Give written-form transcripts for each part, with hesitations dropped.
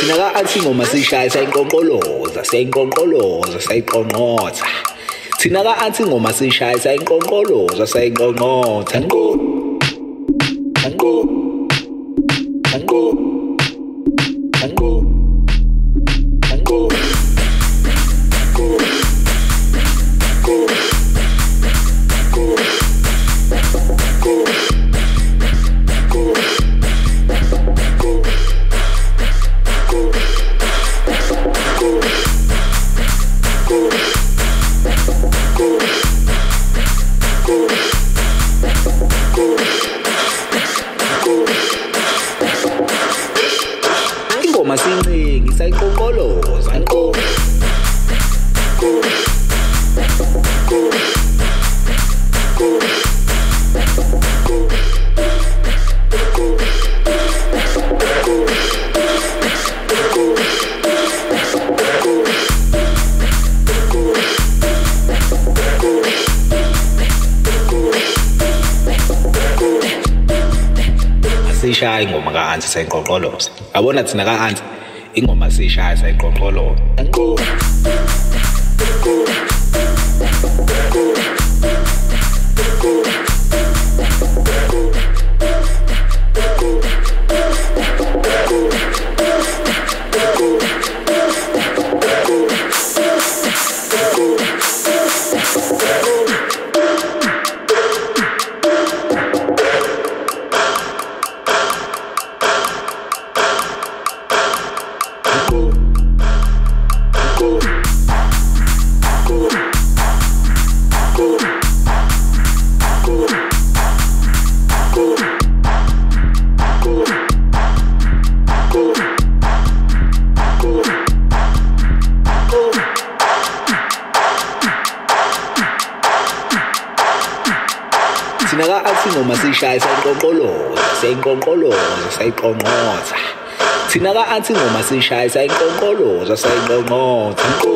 thina ka-anti ingoma siyishaya sayinqonqoloza sayiqonqotha thina ka-anti ingoma siyishaya sayinqonqoloza sayinqonqotha nqo nqo nqo nqo nqo ingoma sincingi sayinqonqoloza nqo siyishaya ingoma ka-anti sayinqonqoloza yabona thina ka-anti ingoma siyishaya sayinqonqoloza nqo thina ka-anti ingoma siyishaya sayinqonqoloza sayiqonqotha thina ka-anti ingoma siyishaya sayinqonqoloza sayinqonqotha nqo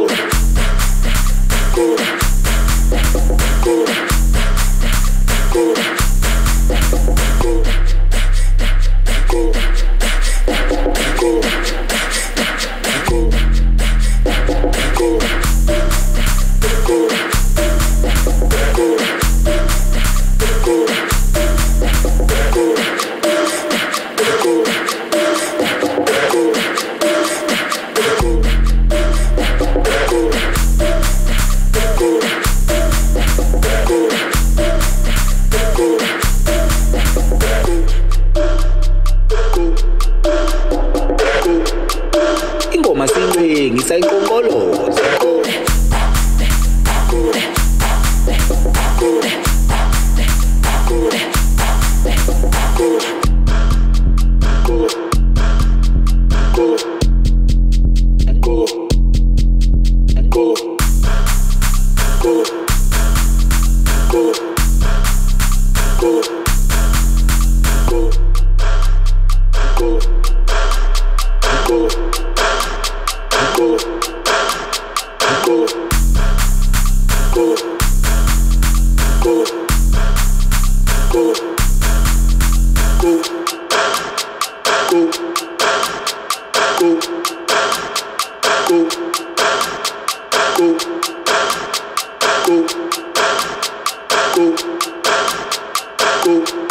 ingoma sincingi sayinqonqoloza nqo Cool.